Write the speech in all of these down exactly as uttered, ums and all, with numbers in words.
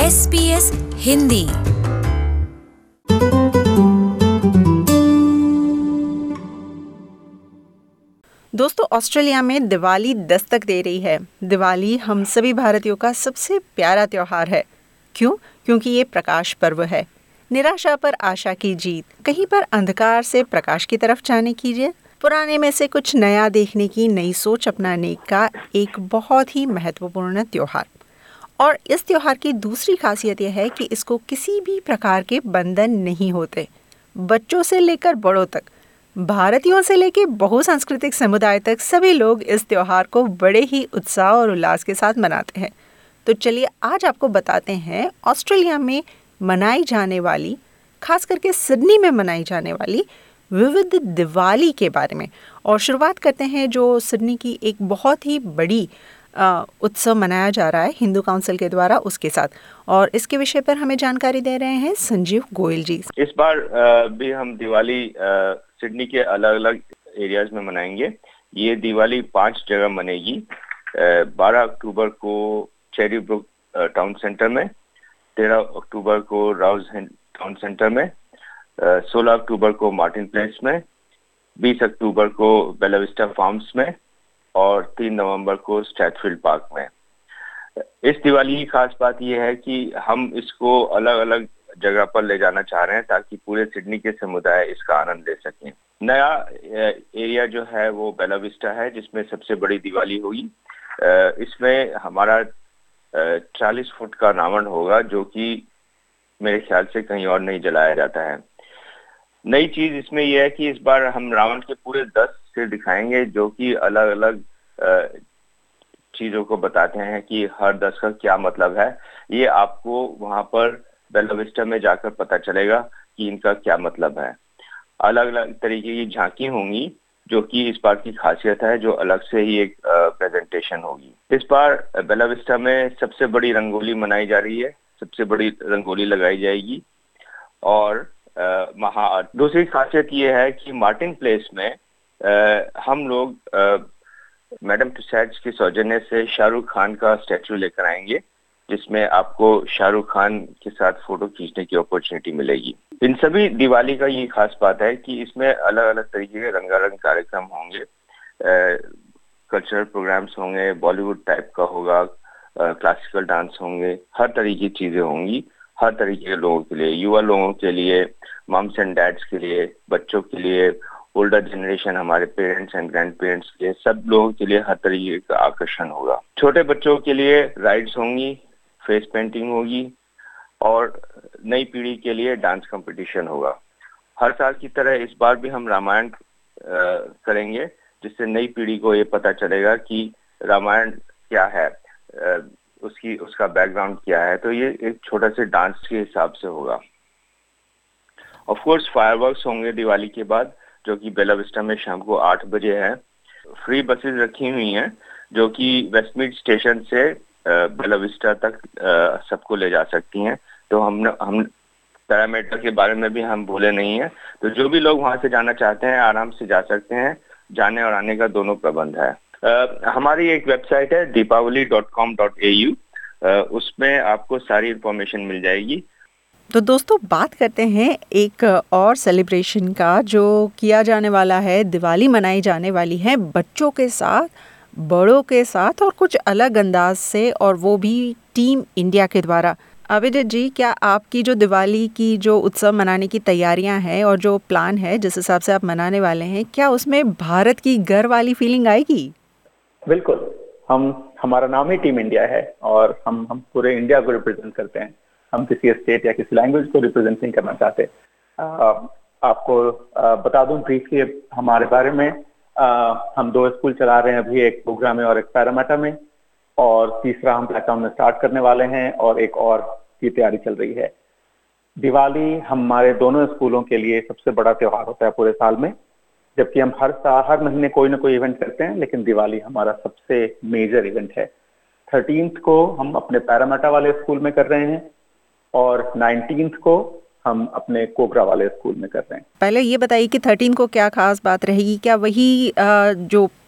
S B S Hindi. दोस्तों, Australia में दिवाली दस्तक दे रही है। दिवाली हम सभी भारतीयों का सबसे प्यारा त्योहार है। क्यों? क्योंकि ये प्रकाश पर्व है। निराशा पर आशा की जीत, कहीं पर अंधकार से प्रकाश की तरफ जाने की जीत, पुराने में से कुछ नया देखने की, नई सोच अपनाने का एक बहुत ही महत्वपूर्ण त्योहार। और इस त्योहार की दूसरी खासियत यह है कि इसको किसी भी प्रकार के बंधन नहीं होते। बच्चों से लेकर बड़ों तक, भारतीयों से लेकर बहुसांस्कृतिक समुदाय तक सभी लोग इस त्योहार को बड़े ही उत्साह और उल्लास के साथ मनाते हैं। तो चलिए आज आपको बताते हैं ऑस्ट्रेलिया में मनाई जाने वाली, खास करके सिडनी में मनाई जाने वाली विविध दिवाली के बारे में। और शुरुआत करते हैं जो सिडनी की एक बहुत ही बड़ी आ, उत्सव मनाया जा रहा है हिंदू काउंसिल के द्वारा, उसके साथ। और इसके विषय पर हमें जानकारी दे रहे हैं संजीव गोयल जी। इस बार आ, भी हम दिवाली आ, सिडनी के अलग अलग एरियाज में मनाएंगे। ये दिवाली पांच जगह मनेगी। बारह अक्टूबर को चेरी ब्रुक टाउन सेंटर में, तेरह अक्टूबर को राउज टाउन सेंटर में, सोलह अक्टूबर को मार्टिन प्लेस में, बीस अक्टूबर को बेला विस्टा फार्म्स में और तीन नवंबर को स्ट्रैथफील्ड पार्क में। इस दिवाली की खास बात यह है कि हम इसको अलग अलग जगह पर ले जाना चाह रहे हैं ताकि पूरे सिडनी के समुदाय इसका आनंद ले सकें। नया एरिया जो है वो बेला विस्टा है, जिसमें सबसे बड़ी दिवाली होगी। इसमें हमारा चालीस फुट का रावण होगा, जो कि मेरे ख्याल से कहीं और नहीं जलाया जाता है। नई चीज इसमें यह है कि इस बार हम रावण के पूरे दस सिर दिखाएंगे, जो कि अलग अलग चीजों को बताते हैं कि हर दस का क्या मतलब है। ये आपको वहां पर बेला विस्टा में जाकर पता चलेगा कि इनका क्या मतलब है। अलग अलग तरीके की झांकी होंगी, जो कि इस बार की खासियत है, जो अलग से ही एक प्रेजेंटेशन होगी। इस बार बेला विस्टा में सबसे बड़ी रंगोली मनाई जा रही है, सबसे बड़ी रंगोली लगाई जाएगी। और महा दूसरी खासियत ये है कि मार्टिन प्लेस में आ, हम लोग मैडम तुसाड्स के सौजन्य से शाहरुख खान का स्टैचू लेकर आएंगे, जिसमें आपको शाहरुख खान के साथ फोटो खींचने की अपॉर्चुनिटी मिलेगी। इन सभी दिवाली का ये खास बात है कि इसमें अलग अलग तरीके के रंगारंग कार्यक्रम होंगे, कल्चरल प्रोग्राम्स होंगे, बॉलीवुड टाइप का होगा, क्लासिकल डांस होंगे, हर तरीके की चीजें होंगी हर तरीके के लोगों के लिए, युवा लोगों के लिए, मम्स एंड डैड्स के लिए, बच्चों के लिए, ओल्डर जनरेशन, हमारे पेरेंट्स एंड ग्रैंड पेरेंट्स के लिए, सब लोगों के लिए हर तरीके का आकर्षण होगा। छोटे बच्चों के लिए राइड्स होंगी, फेस पेंटिंग होगी और नई पीढ़ी के लिए डांस कंपटीशन होगा। हर साल की तरह इस बार भी हम रामायण करेंगे, जिससे नई पीढ़ी को ये पता चलेगा कि रामायण क्या है, आ, उसकी उसका बैकग्राउंड क्या है। तो ये एक छोटा से डांस के हिसाब से होगा। ऑफ कोर्स फायरवर्क्स होंगे दिवाली के बाद, जो कि बेला विस्टा में शाम को आठ बजे है। फ्री बसेस रखी हुई हैं, जो कि वेस्टमीड स्टेशन से बेला विस्टा तक सबको ले जा सकती हैं। तो हम हम पैरामीटर के बारे में भी हम भूले नहीं हैं। तो जो भी लोग वहां से जाना चाहते हैं आराम से जा सकते हैं। जाने और आने का दोनों प्रबंध है। आ, हमारी एक वेबसाइट है Deepavali dot com dot A U, उसमें आपको सारी इंफॉर्मेशन मिल जाएगी। तो दोस्तों, बात करते हैं एक और सेलिब्रेशन का जो किया जाने वाला है। दिवाली मनाई जाने वाली है बच्चों के साथ, बड़ों के साथ और कुछ अलग अंदाज से, और वो भी टीम इंडिया के द्वारा। अभिजीत जी, क्या आपकी जो दिवाली की जो उत्सव मनाने की तैयारियां हैं और जो प्लान है जिस हिसाब से आप मनाने वाले हैं, क्या उसमें भारत की गर्व वाली फीलिंग आएगी? बिल्कुल। हम हमारा नाम ही टीम इंडिया है और हम हम पूरे इंडिया को रिप्रेजेंट करते हैं। हम किसी स्टेट या किसी लैंग्वेज को रिप्रेजेंट नहीं करना चाहते। आ, आपको आ, बता दूं ब्रीफली हमारे बारे में। आ, हम दो स्कूल चला रहे हैं अभी, एक प्रोग्राम में और एक पैरामाटा में, और तीसरा हम ब्लैकटाउन में स्टार्ट करने वाले हैं और एक और की तैयारी चल रही है। दिवाली हमारे दोनों स्कूलों के लिए सबसे बड़ा त्योहार होता है पूरे साल में, जबकि हम हर साल हर महीने कोई ना कोई इवेंट करते हैं, लेकिन दिवाली हमारा सबसे मेजर इवेंट है। थर्टीन्थ को हम अपने पैरामाटा वाले स्कूल में कर रहे हैं और नाइनटीन्थ को हम अपने कोबरा वाले स्कूल में कर रहे हैं। पहले ये बताइए कि थर्टीन को क्या खास बात रहेगी? क्या वही जो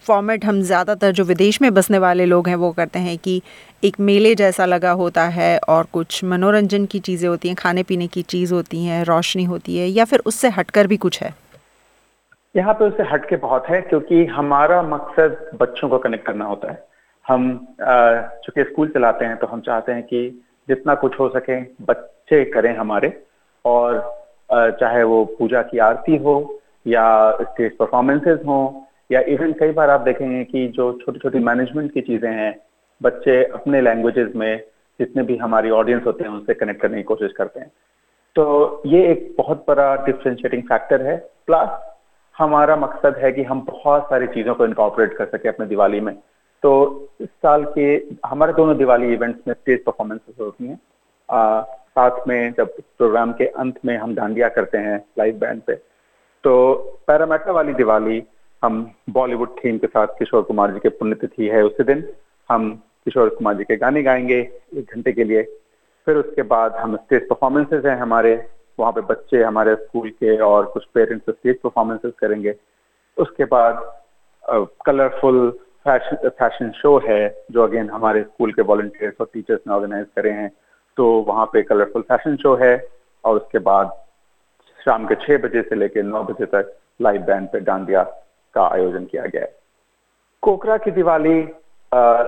फॉर्मेट हम ज़्यादातर जो विदेश में बसने वाले लोग हैं वो करते हैं कि एक मेले जैसा लगा होता है और कुछ मनोरंजन की चीज़ें होती हैं, खाने पीने की चीज़ होती हैं, रोशनी होती है, या फिर उससे हटकर भी कुछ है? यहाँ पे उससे हटके बहुत है, क्योंकि हमारा मकसद बच्चों को कनेक्ट करना होता है। हम चूंकि स्कूल चलाते हैं तो हम चाहते हैं कि जितना कुछ हो सके बच्चे करें हमारे, और चाहे वो पूजा की आरती हो या स्टेज परफॉर्मेंसेज हो, या इवन कई बार आप देखेंगे कि जो छोटी छोटी मैनेजमेंट की चीजें हैं, बच्चे अपने लैंग्वेजेस में जितने भी हमारी ऑडियंस होते हैं उनसे कनेक्ट करने की कोशिश करते हैं। तो ये एक बहुत बड़ा डिफरेंशिएटिंग फैक्टर है। प्लस हमारा मकसद है कि हम बहुत सारी चीजों को इनकॉर्पोरेट कर सके अपने दिवाली में। तो इस साल के हमारे दोनों दिवाली इवेंट्स में स्टेज परफॉर्मेंसेस होती हैं, आ, साथ में जब प्रोग्राम के अंत में हम डांडिया करते हैं लाइव बैंड पे। तो पैरामेटा वाली दिवाली हम बॉलीवुड थीम के साथ, किशोर कुमार जी के पुण्यतिथि है उसी दिन, हम किशोर कुमार जी के गाने गाएंगे एक घंटे के लिए। फिर उसके बाद हम स्टेज परफॉर्मेंसेज हैं हमारे, वहाँ पे बच्चे हमारे स्कूल के और कुछ पेरेंट्स स्टेज परफॉर्मेंसेज करेंगे। उसके बाद कलरफुल फैशन फैशन शो है जो अगेन हमारे स्कूल के वॉलंटियर्स और टीचर्स ने ऑर्गेनाइज करे हैं, तो वहाँ पे कलरफुल फैशन शो है। और उसके बाद शाम के छः बजे से लेकर नौ बजे तक लाइव बैंड पे डांडिया का आयोजन किया गया है। कोकरा की दिवाली आ,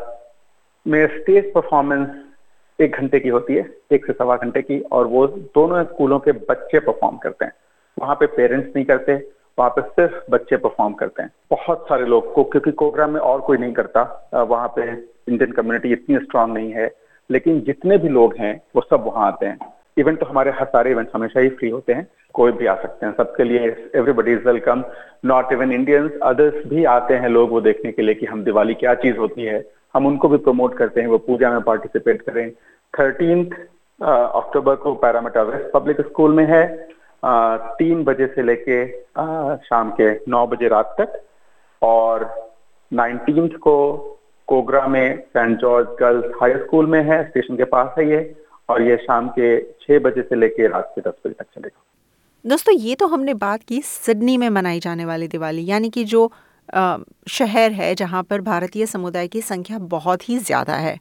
में स्टेज परफॉर्मेंस एक घंटे की होती है, एक से सवा घंटे की, और वो दोनों स्कूलों के बच्चे परफॉर्म करते हैं। वहाँ पे पेरेंट्स नहीं करते, वहाँ पे सिर्फ बच्चे परफॉर्म करते हैं। बहुत सारे लोग को, क्योंकि कोकरा में और कोई नहीं करता, वहाँ पे इंडियन कम्युनिटी इतनी स्ट्रांग नहीं है, लेकिन जितने भी लोग हैं वो सब वहाँ आते हैं। इवेंट तो हमारे हर सारे इवेंट्स हमेशा ही फ्री होते हैं, कोई भी आ सकते हैं, सबके लिए everybody is welcome, not even Indians, others भी आते हैं लोग वो देखने के लिए कि हम दिवाली क्या चीज होती है। हम उनको भी प्रमोट करते हैं वो पूजा में पार्टिसिपेट करें। थर्टीन्थ अक्टूबर को पैरामेटा वेस्ट पब्लिक स्कूल में है, आ, तीन बजे से लेके आ, शाम के नौ बजे रात तक। और नाइनटीन्थ को कोगरा में Saint George girls high school में है, स्टेशन के पास है ये, और ये शाम के छः बजे से लेके रात के दस बजे तक चलेगा। दोस्तों, ये तो हमने बात की सिडनी में मनाई जाने वाली दिवाली, यानी कि जो आ, शहर है जहाँ पर भारतीय समुदाय की संख्या बहुत ही ज़्यादा है।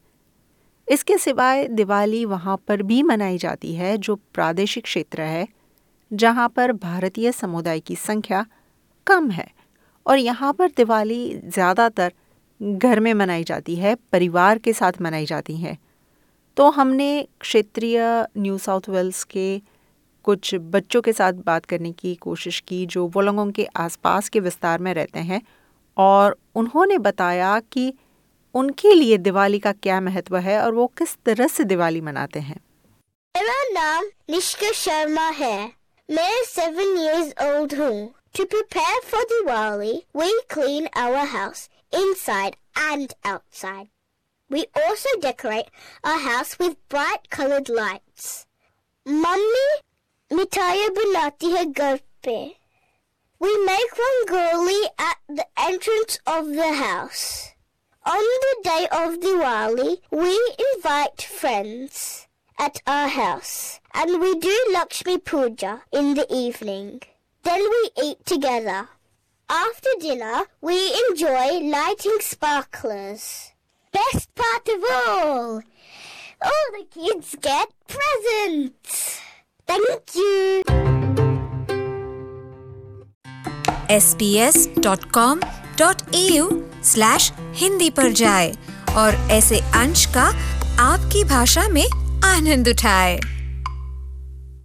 इसके सिवाय दिवाली वहाँ पर भी मनाई जाती है जो प्रादेशिक क्षेत्र है जहाँ पर भारतीय समुदाय की संख्या कम है, और यहाँ पर दिवाली ज़्यादातर घर में मनाई जाती है, परिवार के साथ मनाई जाती है। तो हमने क्षेत्रीय न्यू साउथ वेल्स के कुछ बच्चों के साथ बात करने की कोशिश की जो वोलोंगोंग के आसपास के विस्तार में रहते हैं, और उन्होंने बताया कि उनके लिए दिवाली का क्या महत्व है और वो किस तरह से दिवाली मनाते हैं। मेरा नाम निष्का शर्मा है। मैं सेवन इयर्स ओल्ड हूँ। To prepare for Diwali, we clean our house inside and outside. We also decorate our house with bright colored lights. Mummy मिठाई बनाती है घर पे। We make rangoli at the entrance of the house. On the day of Diwali, we invite friends at our house and we do Lakshmi Puja in the evening. Then we eat together. After dinner, we enjoy lighting sparklers. Best part of all, all the kids get presents. Thank you. S B S dot com dot A U slash Hindi पर जाए और ऐसे अंश का आपकी भाषा में आनंद उठाए।